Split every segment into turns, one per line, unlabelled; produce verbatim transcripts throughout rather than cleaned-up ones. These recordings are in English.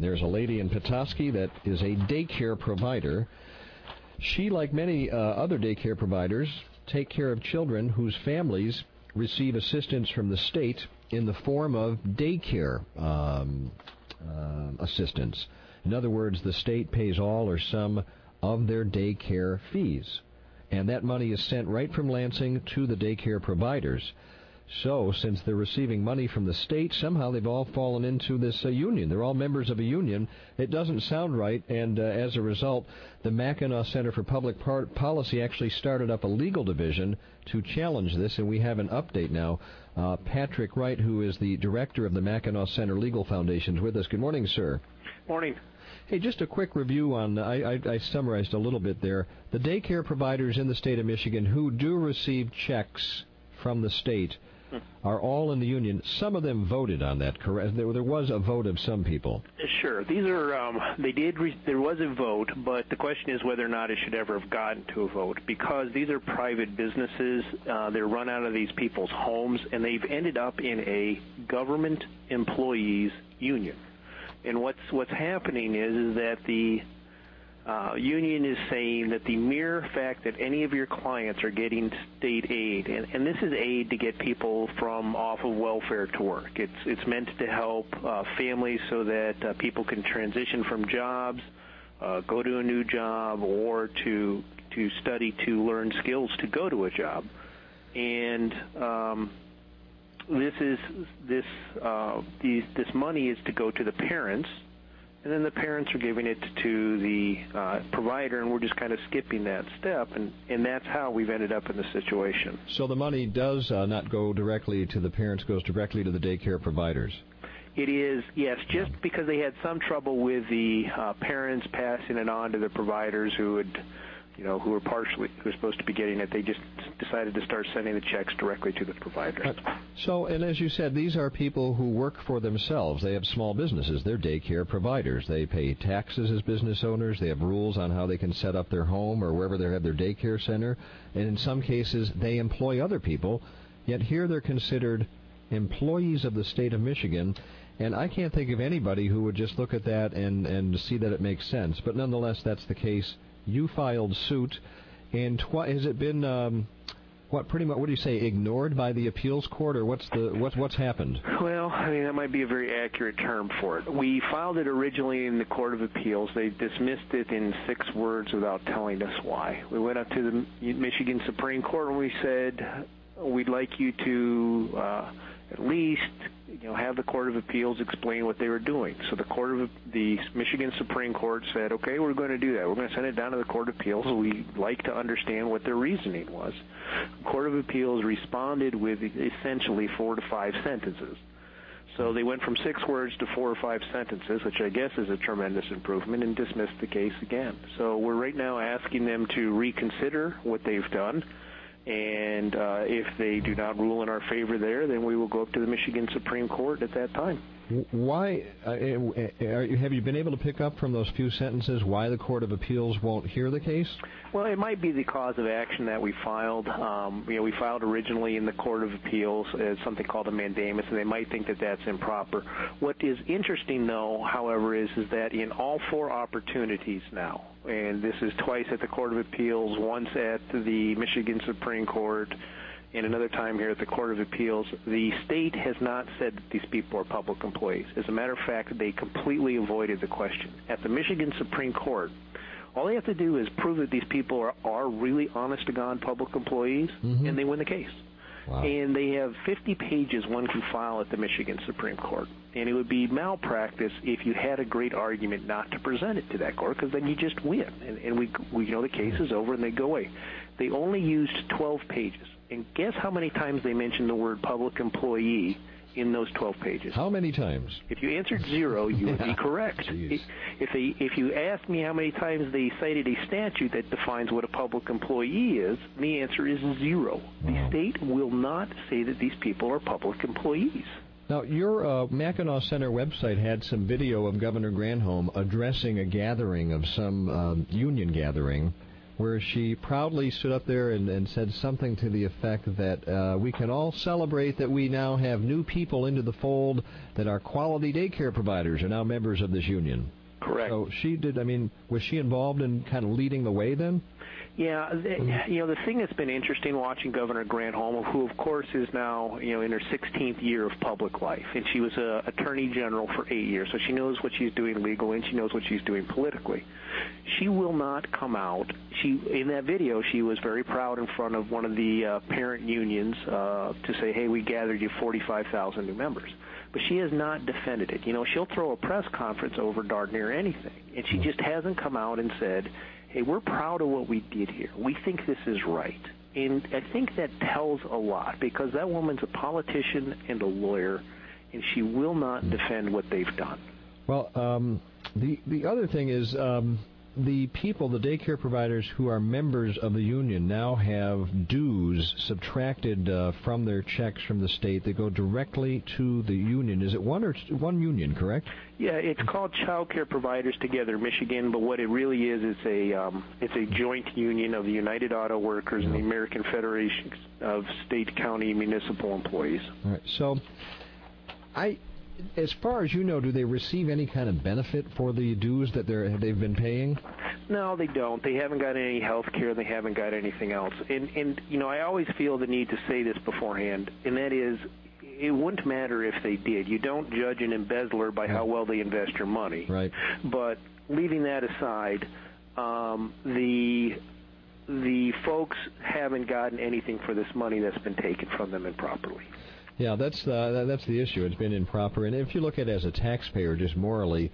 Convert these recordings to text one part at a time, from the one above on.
There's a lady in Petoskey that is a daycare provider. She, like many uh, other daycare providers, take care of children whose families receive assistance from the state in the form of daycare um, uh, assistance. In other words, the state pays all or some of their daycare fees, and that money is sent right from Lansing to the daycare providers. So, since they're receiving money from the state, somehow they've all fallen into this uh, union. They're all members of a union. It doesn't sound right, and uh, as a result, the Mackinac Center for Public Par- Policy actually started up a legal division to challenge this, and we have an update now. Uh, Patrick Wright, who is the director of the Mackinac Center Legal Foundation, is with us. Good morning, sir.
Morning.
Hey, just a quick review on, I, I, I summarized a little bit there, the daycare providers in the state of Michigan who do receive checks from the state are all in the union. Some of them voted on that, correct? There, there was a vote of some people.
Sure. These are, um, they did, re- there was a vote, but the question is whether or not it should ever have gotten to a vote, because these are private businesses. Uh, they're run out of these people's homes, and they've ended up in a government employees union. And what's what's happening is, is that the Uh, union is saying that the mere fact that any of your clients are getting state aid, and, and this is aid to get people from off of welfare to work. It's it's meant to help uh, families so that uh, people can transition from jobs, uh, go to a new job, or to to study to learn skills to go to a job. And um, this is this uh, these this money is to go to the parents. And then the parents are giving it to the uh, provider, and we're just kind of skipping that step, and, and that's how we've ended up in the situation.
So the money does uh, not go directly to the parents, goes directly to the daycare providers?
It is, yes, just because they had some trouble with the uh, parents passing it on to the providers who would, you know, who were partially, who were supposed to be getting it. They just decided to start sending the checks directly to the providers.
Uh, so, and as you said, these are people who work for themselves. They have small businesses. They're daycare providers. They pay taxes as business owners. They have rules on how they can set up their home or wherever they have their daycare center. And in some cases, they employ other people. Yet here they're considered employees of the state of Michigan. And I can't think of anybody who would just look at that and, and see that it makes sense. But nonetheless, that's the case. You filed suit, and tw- has it been, um, what pretty much, what do you say, ignored by the appeals court, or what's the what, what's happened?
Well, I mean, that might be a very accurate term for it. We filed it originally in the Court of Appeals. They dismissed it in six words without telling us why. We went up to the Michigan Supreme Court and we said, we'd like you to uh, at least, you know, have the Court of Appeals explain what they were doing. So the Court of the Michigan Supreme Court said, okay, we're going to do that. We're going to send it down to the Court of Appeals. We'd like to understand what their reasoning was. The Court of Appeals responded with essentially four to five sentences. So they went from six words to four or five sentences, which I guess is a tremendous improvement, and dismissed the case again. So we're right now asking them to reconsider what they've done. And uh, if they do not rule in our favor there, then we will go up to the Michigan Supreme Court at that time.
Why uh, are you, have you been able to pick up from those few sentences why the Court of Appeals won't hear the case?
Well, it might be the cause of action that we filed. Um, you know, we filed originally in the Court of Appeals as something called a mandamus, and they might think that that's improper. What is interesting, though, however, is, is that in all four opportunities now, and this is twice at the Court of Appeals, once at the Michigan Supreme Court, and another time here at the Court of Appeals, the state has not said that these people are public employees. As a matter of fact, they completely avoided the question. At the Michigan Supreme Court, all they have to do is prove that these people are, are really honest-to-God public employees, mm-hmm. and they win the case. Wow. And they have fifty pages one can file at the Michigan Supreme Court. And it would be malpractice if you had a great argument not to present it to that court, because then you just win. And, and we, we, you know, the case is over and they go away. They only used twelve pages. And guess how many times they mentioned the word public employee in those twelve pages?
How many times?
If you answered zero, you would be correct.
Jeez.
If they, if you asked me how many times they cited a statute that defines what a public employee is, the answer is zero. Wow. The state will not say that these people are public employees.
Now, your uh, Mackinac Center website had some video of Governor Granholm addressing a gathering of some um, union gathering where she proudly stood up there and, and said something to the effect that uh, we can all celebrate that we now have new people into the fold, that our quality daycare providers are now members of this union.
Correct.
So she did, I mean, was she involved in kind of leading the way then?
Yeah, the, you know, the thing that's been interesting watching Governor Granholm, who of course is now, you know, in her sixteenth year of public life, and she was a attorney general for eight years, so she knows what she's doing legally and she knows what she's doing politically. She will not come out. She, in that video, she was very proud in front of one of the uh, parent unions uh, to say, hey, we gathered you forty-five thousand new members. But she has not defended it. You know, she'll throw a press conference over darn near anything, and she just hasn't come out and said, hey, we're proud of what we did here. We think this is right. And I think that tells a lot, because that woman's a politician and a lawyer, and she will not defend what they've done.
Well, um, the, the other thing is um, the people, the daycare providers who are members of the union now have dues subtracted uh, from their checks from the state that go directly to the union. Is it one or two, one union, correct?
Yeah, it's called Child Care Providers Together Michigan, but what it really is, it's a um, it's a joint union of the United Auto Workers and the American Federation of State, County, and Municipal Employees.
All right. So, I, as far as you know, do they receive any kind of benefit for the dues that they're they've been paying?
No, they don't. They haven't got any health care. They haven't got anything else. And and you know, I always feel the need to say this beforehand, and that is, it wouldn't matter if they did. You don't judge an embezzler by how well they invest your money.
Right.
But leaving that aside, um, the the folks haven't gotten anything for this money that's been taken from them improperly.
Yeah, that's the, that's the issue. It's been improper. And if you look at it as a taxpayer, just morally,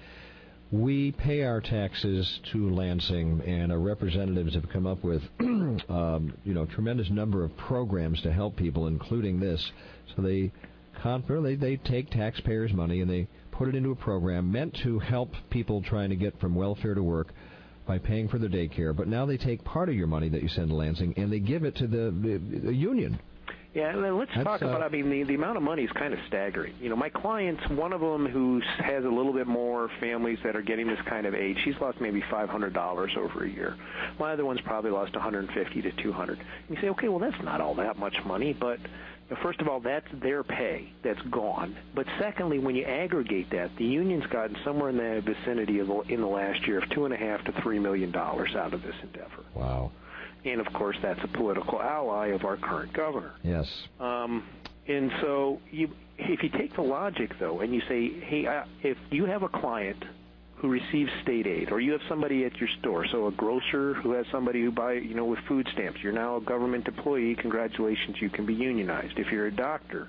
we pay our taxes to Lansing, and our representatives have come up with, um, you know, tremendous number of programs to help people, including this. So they, they they take taxpayers' money and they put it into a program meant to help people trying to get from welfare to work by paying for their daycare. But now they take part of your money that you send to Lansing and they give it to the, the, the union.
Yeah, and then let's
That's,
talk about,
uh,
I mean, the, the amount of money is kind of staggering. You know, my clients, one of them who has a little bit more families that are getting this kind of age, she's lost maybe five hundred dollars over a year. My other one's probably lost one hundred fifty to two hundred. And you say, okay, well, that's not all that much money, but you know, first of all, that's their pay that's gone. But secondly, when you aggregate that, the union's gotten somewhere in the vicinity of, in the last year of two and a half to three million dollars out of this endeavor.
Wow.
And, of course, that's a political ally of our current governor.
Yes.
Um, and so you, if you take the logic, though, and you say, hey, uh, if you have a client who receives state aid, or you have somebody at your store, so a grocer who has somebody who buy, you know, with food stamps, you're now a government employee, congratulations, you can be unionized. If you're a doctor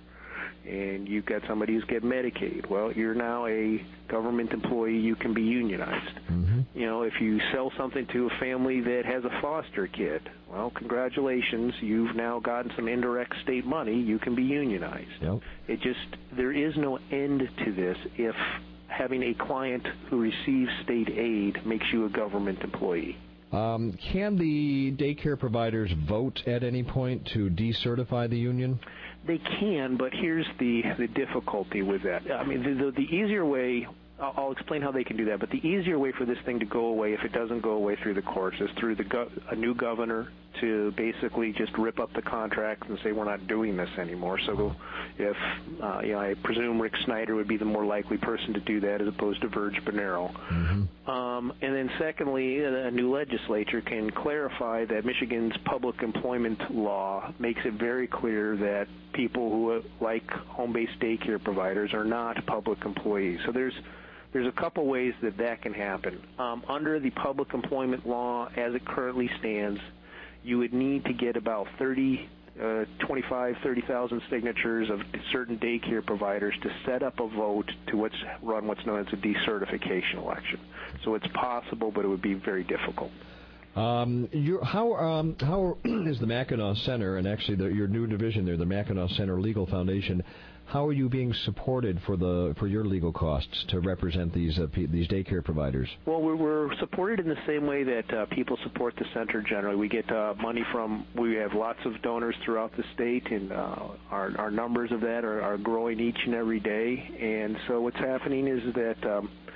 and you've got somebody who's get Medicaid, well, you're now a government employee, you can be unionized.
Mm-hmm.
You know, if you sell something to a family that has a foster kid, well, congratulations, you've now gotten some indirect state money, you can be unionized.
Yep.
It just, there is no end to this if having a client who receives state aid makes you a government employee.
Um, can the daycare providers vote at any point to decertify the union?
They can, but here's the the difficulty with that. I mean, the, the, the easier way, I'll, I'll explain how they can do that, but the easier way for this thing to go away, if it doesn't go away through the courts, is through the go, a new governor to basically just rip up the contracts and say we're not doing this anymore. So if, uh, you know, I presume Rick Snyder would be the more likely person to do that as opposed to Verge Bonero. Mm-hmm. Um, and then secondly, a new legislature can clarify that Michigan's public employment law makes it very clear that people who, like home-based daycare providers, are not public employees. So there's There's a couple ways that that can happen. Um, under the public employment law, as it currently stands, you would need to get about thirty, uh, twenty-five, thirty thousand signatures of certain daycare providers to set up a vote to what's run what's known as a decertification election. So it's possible, but it would be very difficult.
Um, you're, how um, how is the Mackinac Center, and actually the, your new division there, the Mackinac Center Legal Foundation, how are you being supported for the for your legal costs to represent these uh, p- these daycare providers?
Well, we're, we're supported in the same way that uh, people support the center generally. We get uh, money from, we have lots of donors throughout the state, and uh, our, our numbers of that are, are growing each and every day. And so what's happening is that um,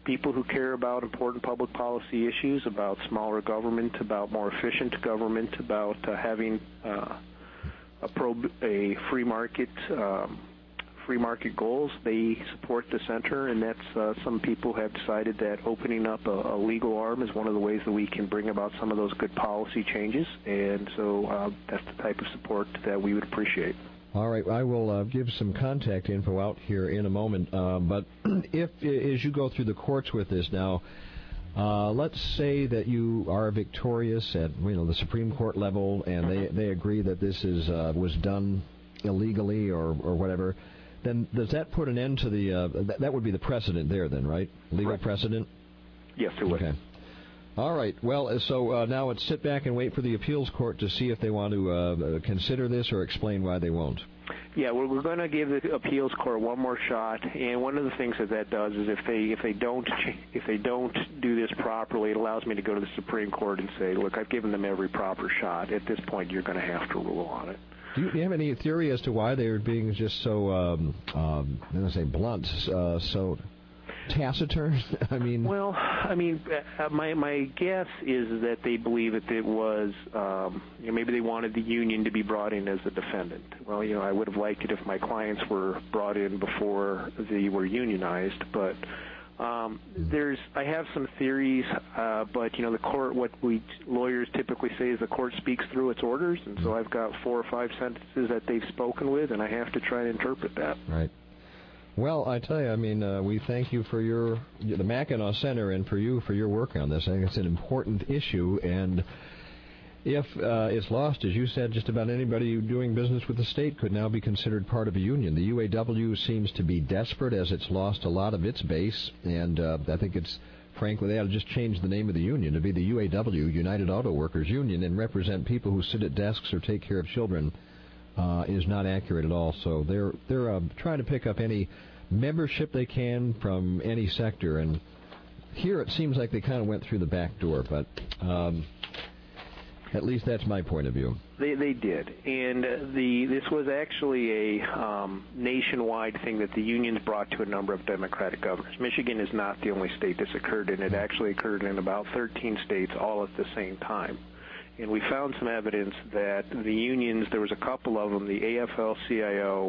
people who care about important public policy issues, about smaller government, about more efficient government, about uh, having uh, a, pro, a free market um, free market goals. They support the center, and that's uh, some people have decided that opening up a, a legal arm is one of the ways that we can bring about some of those good policy changes, and so uh, that's the type of support that we would appreciate.
All right, I will uh, give some contact info out here in a moment, uh, but if, as you go through the courts with this now, uh, let's say that you are victorious at you know the Supreme Court level, and they, they agree that this is uh, was done illegally or, or whatever, then does that put an end to the, uh, th- that would be the precedent there then, right? Legal
right.
precedent?
Yes, it would.
Okay. All right. Well, so uh, now it's sit back and wait for the appeals court to see if they want to uh, consider this or explain why they won't.
Yeah, we're, we're going to give the appeals court one more shot, and one of the things that that does is if they if they don't if they don't do this properly, it allows me to go to the Supreme Court and say, look, I've given them every proper shot. At this point, you're going to have to rule on it.
Do you, do you have any theory as to why they're being just so, um, um, I'm going to say blunt, uh, so taciturn? I mean,
well, I mean, uh, my my guess is that they believe that it was, um, you know, maybe they wanted the union to be brought in as a defendant. Well, you know, I would have liked it if my clients were brought in before they were unionized, but. Um, there's, I have some theories, uh, but you know, the court. What we lawyers typically say is the court speaks through its orders, and so I've got four or five sentences that they've spoken with, and I have to try and interpret that.
Right. Well, I tell you, I mean, uh, we thank you for your the Mackinac Center and for you for your work on this. I think it's an important issue, and if uh, it's lost, as you said, just about anybody doing business with the state could now be considered part of a union. The U A W seems to be desperate as it's lost a lot of its base, and uh, I think it's, frankly, they ought to just change the name of the union to be the U A W, United Auto Workers Union, and represent people who sit at desks or take care of children uh, is not accurate at all. So they're, they're uh, trying to pick up any membership they can from any sector, and here it seems like they kind of went through the back door, but... Um, At least that's my point of view.
They they did, and the this was actually a um, nationwide thing that the unions brought to a number of Democratic governors. Michigan is not the only state this occurred in. It actually occurred in about thirteen states all at the same time. And we found some evidence that the unions, there was a couple of them, the A F L C I O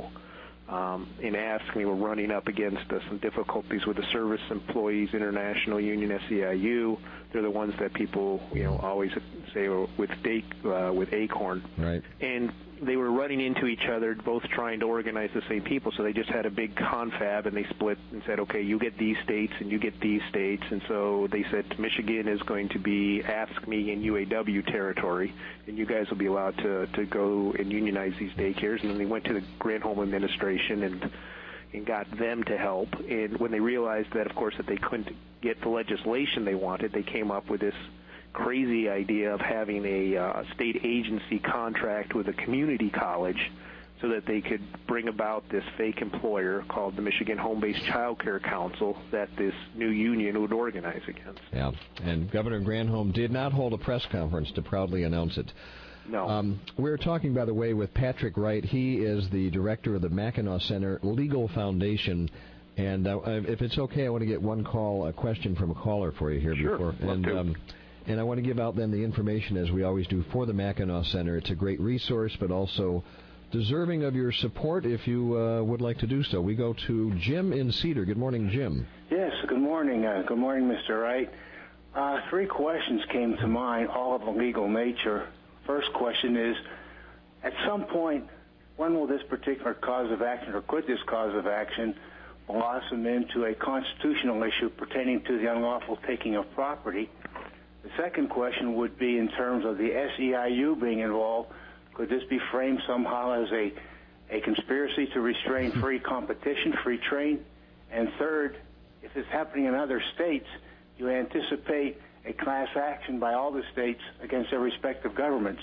um, and A S C M E were running up against uh, some difficulties with the Service Employees International Union, S E I U. They're the ones that people, you know, always say with Dake, uh, with Acorn.
Right.
And they were running into each other, both trying to organize the same people. So they just had a big confab, and they split and said, okay, you get these states and you get these states. And so they said Michigan is going to be A S C M E and U A W territory, and you guys will be allowed to, to go and unionize these daycares. And then they went to the Granholm administration and and got them to help. And when they realized that, of course, that they couldn't get the legislation they wanted, they came up with this crazy idea of having a uh, state agency contract with a community college so that they could bring about this fake employer called the Michigan Home-Based Child Care Council that this new union would organize against.
Yeah, and Governor Granholm did not hold a press conference to proudly announce it.
No.
Um, we're talking, by the way, with Patrick Wright. He is the director of the Mackinac Center Legal Foundation. And uh, if it's okay, I want to get one call, a question from a caller for you here.
Sure.
Before.
Love
And,
to.
um, and I want to give out then the information, as we always do, for the Mackinac Center. It's a great resource, but also deserving of your support if you uh, would like to do so. We go to Jim in Cedar. Good morning, Jim.
Yes, good morning. Uh, good morning, Mister Wright. Uh, three questions came to mind, all of a legal nature. First question is, at some point, when will this particular cause of action, or could this cause of action, blossom into a constitutional issue pertaining to the unlawful taking of property? The second question would be in terms of the S E I U being involved. Could this be framed somehow as a, a conspiracy to restrain free competition, free trade? And third, if it's happening in other states, you anticipate a class action by all the states against their respective governments?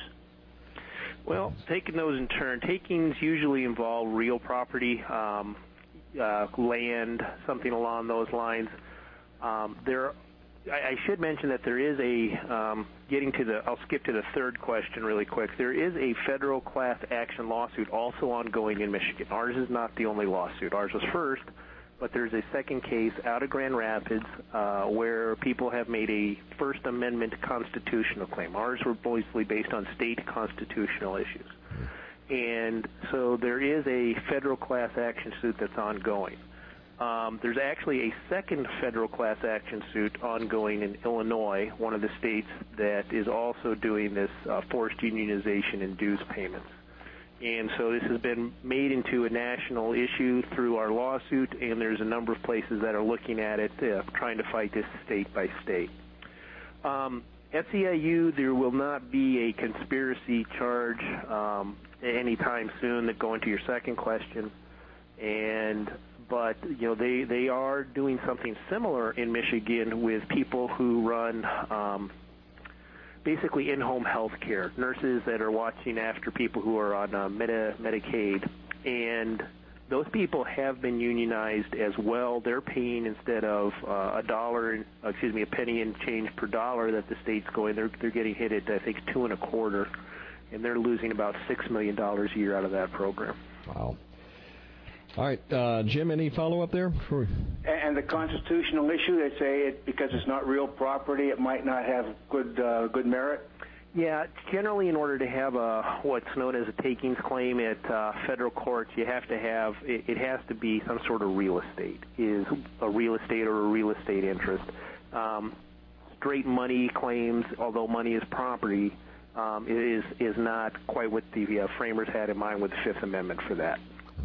Well, taking those in turn, takings usually involve real property, um, uh, land, something along those lines. Um, there, I, I should mention that there is a, um, getting to the, I'll skip to the third question really quick. There is a federal class action lawsuit also ongoing in Michigan. Ours is not the only lawsuit. Ours was first, but there's a second case out of Grand Rapids uh, where people have made a First Amendment constitutional claim. Ours were mostly based on state constitutional issues. And so there is a federal class action suit that's ongoing. Um, there's actually a second federal class action suit ongoing in Illinois, one of the states that is also doing this uh, forced unionization and dues payments. And so this has been made into a national issue through our lawsuit, and there's a number of places that are looking at it, uh, trying to fight this state by state. Um, S E I U, there will not be a conspiracy charge um, anytime soon, that go into your second question. And but you know they they are doing something similar in Michigan with people who run um, basically in-home health care, nurses that are watching after people who are on uh, Medi- Medicaid, and those people have been unionized as well. They're paying, instead of uh, a dollar, excuse me, a penny and change per dollar that the state's going, they're they're getting hit at I think two and a quarter, and they're losing about six million dollars a year out of that program.
Wow. All right, uh, Jim, any follow-up there? Sure.
And the constitutional issue, they say it, because it's not real property, it might not have good uh, good merit?
Yeah, generally in order to have a what's known as a takings claim at uh, federal courts, you have to have, it, it has to be some sort of real estate, is a real estate or a real estate interest. Um, straight money claims, although money is property, um, is, is not quite what the uh, framers had in mind with the Fifth Amendment for that.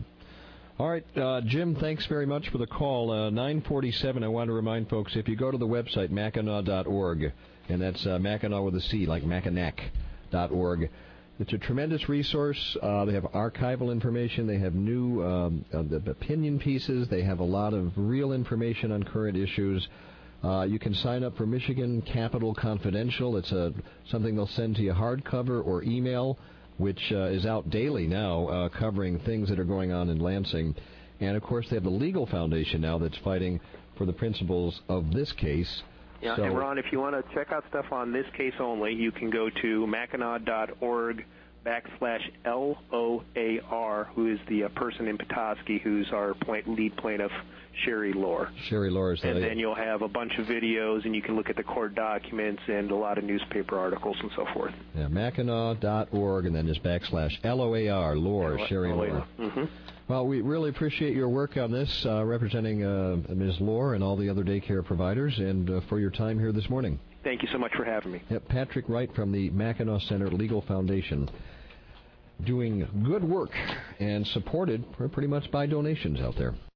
All right, uh, Jim, thanks very much for the call. Uh, nine forty-seven, I want to remind folks, if you go to the website, mackinac dot org, and that's uh, Mackinac with a C, like Mackinac dot org, it's a tremendous resource. Uh, they have archival information. They have new um, uh, the opinion pieces. They have a lot of real information on current issues. Uh, you can sign up for Michigan Capital Confidential. It's a, something they'll send to you hardcover or email, which uh, is out daily now, uh, covering things that are going on in Lansing. And, of course, they have the Legal Foundation now that's fighting for the principles of this case.
Yeah,
so,
and, Ron, if you want to check out stuff on this case only, you can go to mackinac dot org backslash L O A R, who is the uh, person in Petoskey who's our point, lead plaintiff, Sherry Lohr.
Sherry Lohr is that.
And then you'll have a bunch of videos, and you can look at the court documents and a lot of newspaper articles and so forth.
Yeah, mackinac dot org, and then just backslash L O A R, Lohr, L- Sherry Lohr.
Mm-hmm.
Well, we really appreciate your work on this, uh, representing uh, Miz Lohr and all the other daycare providers, and uh, for your time here this morning.
Thank you so much for having me.
Yep, Patrick Wright from the Mackinac Center Legal Foundation, doing good work and supported pretty much by donations out there.